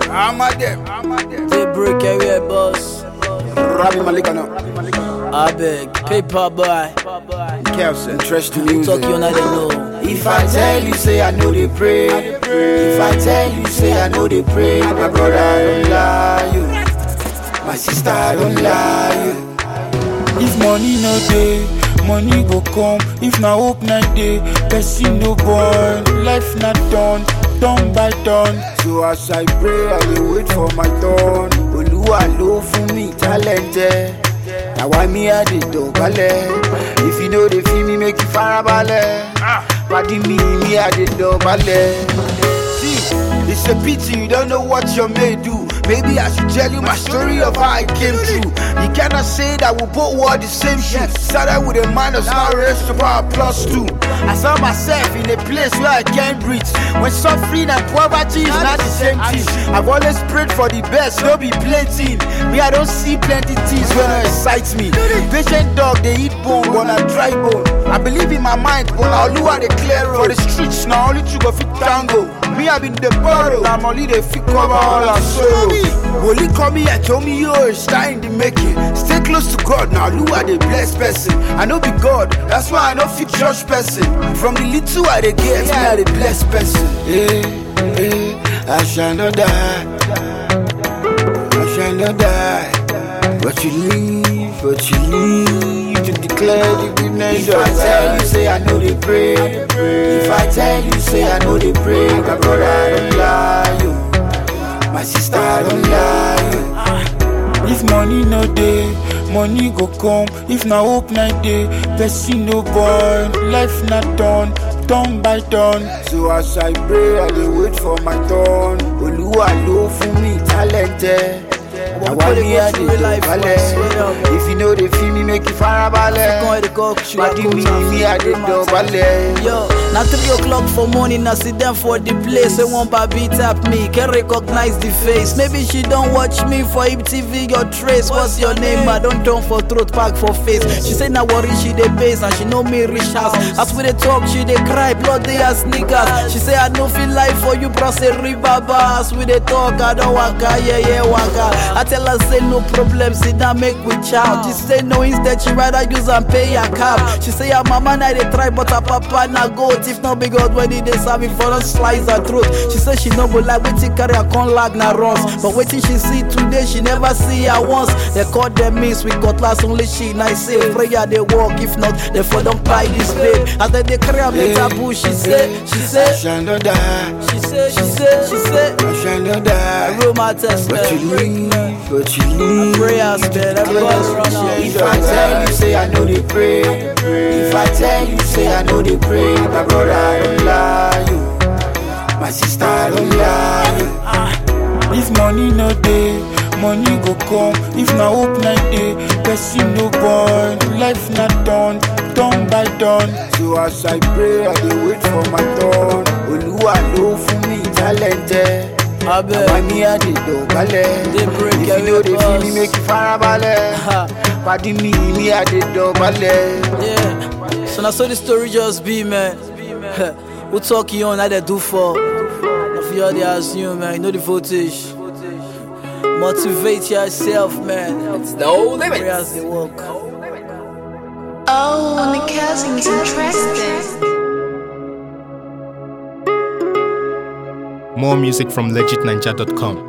I'm a them. They break every boss. Rabbi Malikano. I beg, paper boy. Kelson. Interesting music. Talk you not know. If I tell you, say I know they pray. If I tell you, say I know they pray. My brother, I don't lie you. My sister, I don't lie you. If money no day, money go come. If na hope na day, person no born. Life not done, done by done. So as I pray, I dey wait for my turn. Oluwa lo fún mi talented. Now why me I dey dobale? If you know they feel me, make you farabalẹ̀. Padi me I dey dobale. See, it's a pity you don't know what your mate do. Maybe I should tell you my story of how I came through. You cannot say that we both wore the same shoes. Started with a minus, now raised to power +2. I saw myself in a place where I can't breathe. When suffering and poverty is not the same thing. I've always prayed for the best, no be plenty. Me, I don't see plenty things when it excites me. Patient dog, they eat bone, but I dry bone. I believe in my mind, but now Lua they clear road. For the streets, now only to go fit tango. Me, I've been the borrow, I'm only the fit cover all our sorrow. Woli call me and told me, yo, it's time in the making. Stay close to God, now Lua the blessed person. I know be God, that's why I know fit judge person. From the little I they get, me I the blessed person. I shall not die. I shall not die. But you live to declare the goodness. If I tell you, say I know they pray. If I tell you, say I know they pray. My brother, I don't lie you. My sister, I don't lie you. If money no day, money go come. If na hope na day, person no born. Life not done, done by done. So as I pray, I dey wait for my turn. Oluwa lo fún mi talented. Now why me I dey dobale? If you know they feel me, make you farabalẹ̀. Padi me I dey dobale. Yo, now 3 o'clock for morning, I sit down for the place. Say one baby tap me, can recognize the face. Maybe she don't watch me for MTV, your trace. What's your name? I don't turn for throat, pack for face. She say now worry, she dey base, and she know me rich house. As we dey talk, she dey cry, blood they as niggas. She say I don't feel life for you, bro, say ribaba. As we dey talk, I don't waka, yeah, waka. I tell her say no problem, sit down make we chow. She say no, instead she rather use and pay her cab. She say her mama na dey try, but her papa na goat. If not be God when he dey serve it for us slice her throat. She say she no go like wetin carry her con lag na runs. But wetin she see today, she never see her once. They call them miss with cutlass, only she nice say prayer they walk. If not, they for don't buy this babe. As they carry her later bush, she say, I shall not die. she say, I shall not die. real my test, But you man. but you leave. Prayers, man, everybody's run out. If I tell you, say I know they pray. If I tell you, say I know they pray. My brother, I don't lie you. My sister, I don't lie you. If money no day, money go come. If na hope na day, person no born. Life not done, done by done. So as I pray, I dey wait for my turn. Oluwa lo fún mi talented. I Why bet. me I dey dobale? They break If you every know they feel me, boss. make you farabalẹ̀. Padi me I dey dobale. Yeah. So now so the story just be, man. Who talk you on, how they do for? If you already assume, man, you know the voltage. Motivate yourself, man. It's no limit. Prayers they work. Oh, on the casting is interesting. More music from legitninja.com.